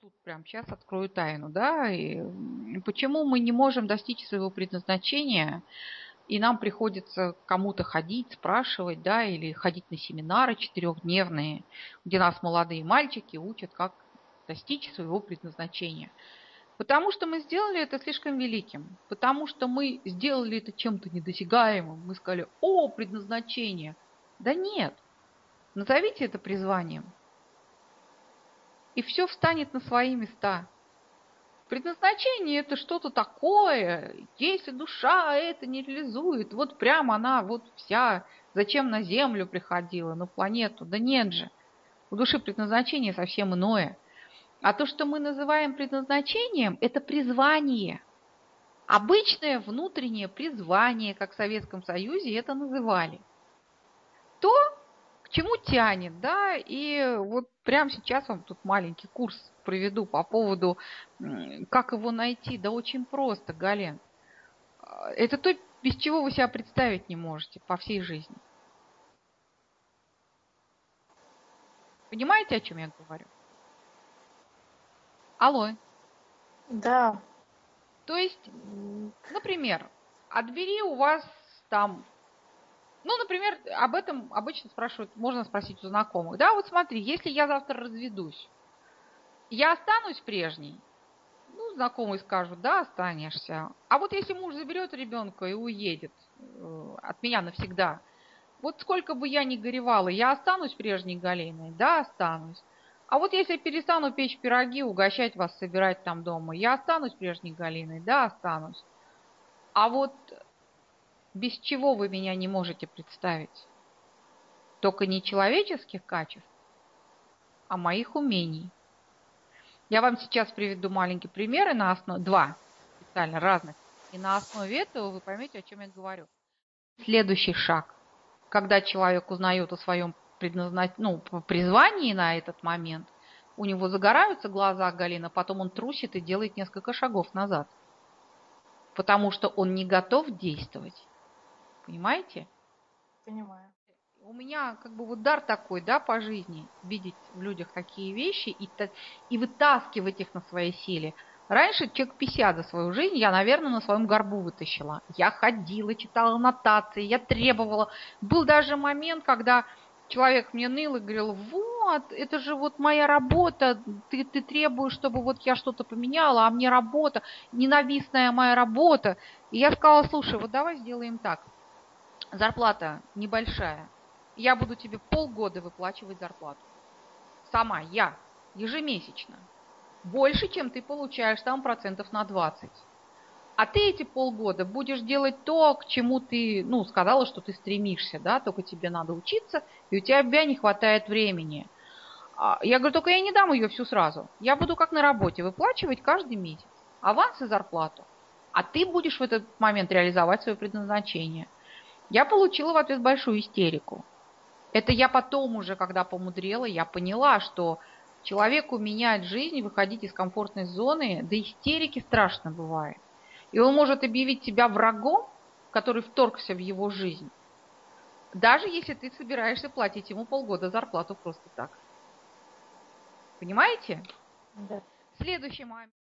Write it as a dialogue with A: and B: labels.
A: тут прямо сейчас открою тайну, да, и почему мы не можем достичь своего предназначения, и нам приходится к кому-то ходить, спрашивать, да, или ходить на семинары четырехдневные, где нас молодые мальчики учат, как достичь своего предназначения. Потому что мы сделали это слишком великим, потому что мы сделали это чем-то недосягаемым. Мы сказали: о, предназначение. Да нет, назовите это призванием, и все встанет на свои места. Предназначение – это что-то такое, если душа это не реализует, вот прям она вот вся, зачем на Землю приходила, на планету? Да нет же, у души предназначение совсем иное. А то, что мы называем предназначением, это призвание. Обычное внутреннее призвание, как в Советском Союзе это называли. То, к чему тянет, да, и вот прямо сейчас вам тут маленький курс проведу по поводу, как его найти. Да очень просто, Гален. Это то, без чего вы себя представить не можете по всей жизни. Понимаете, о чем я говорю? Алло.
B: Да.
A: То есть, например, отбери у вас там, ну, например, об этом обычно спрашивают, можно спросить у знакомых. Да, вот смотри, если я завтра разведусь, я останусь прежней? Ну, знакомые скажут: да, останешься. А вот если муж заберет ребенка и уедет от меня навсегда, вот сколько бы я ни горевала, я останусь прежней Галиной? Да, останусь. А вот если перестану печь пироги, угощать вас, собирать там дома, я останусь прежней Галиной? Да, останусь. А вот без чего вы меня не можете представить? Только не человеческих качеств, а моих умений. Я вам сейчас приведу маленькие примеры на основе, два специально разных, и на основе этого вы поймете, о чем я говорю. Следующий шаг, когда человек узнает о своем призвании на этот момент, у него загораются глаза, Галина, потом он трусит и делает несколько шагов назад, потому что он не готов действовать. Понимаете?
B: Понимаю.
A: У меня как бы вот дар такой, да, по жизни, видеть в людях такие вещи и вытаскивать их на своей силе. Раньше человек 50 за свою жизнь я, наверное, на своем горбу вытащила. Я ходила, читала нотации, я требовала. Был даже момент, когда человек мне ныл и говорил: вот, это же вот моя работа, ты требуешь, чтобы вот я что-то поменяла, а мне работа, ненавистная моя работа. И я сказала: слушай, вот давай сделаем так. Зарплата небольшая. Я буду тебе полгода выплачивать зарплату. Сама, я, ежемесячно. Больше, чем ты получаешь там процентов на 20. А ты эти полгода будешь делать то, к чему ты, ну, сказала, что ты стремишься, да, только тебе надо учиться, и у тебя не хватает времени. Я говорю: только я не дам ее всю сразу. Я буду как на работе выплачивать каждый месяц аванс и зарплату. А ты будешь в этот момент реализовать свое предназначение. Я получила в ответ большую истерику. Это я потом уже, когда помудрела, я поняла, что человеку менять жизнь, выходить из комфортной зоны, до истерики страшно бывает. И он может объявить тебя врагом, который вторгся в его жизнь, даже если ты собираешься платить ему полгода зарплату просто так. Понимаете?
B: Да.
A: Следующий момент.